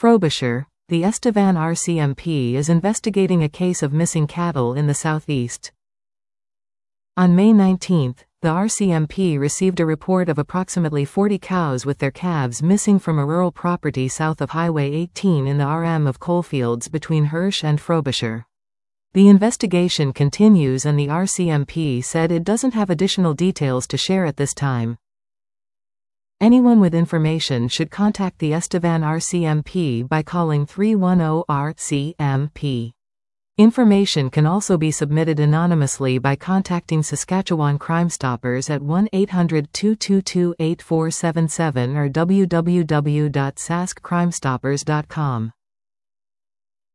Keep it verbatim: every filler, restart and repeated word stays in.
Frobisher, the Estevan R C M P is investigating a case of missing cattle in the southeast. On May nineteenth, the R C M P received a report of approximately forty cows with their calves missing from a rural property south of Highway eighteen in the R M of Coalfields between Hirsch and Frobisher. The investigation continues and the R C M P said it doesn't have additional details to share at this time. Anyone with information should contact the Estevan R C M P by calling three one zero R C M P. Information can also be submitted anonymously by contacting Saskatchewan Crime Stoppers at one eight hundred, two two two, eight four seven seven or w w w dot sask crime stoppers dot com.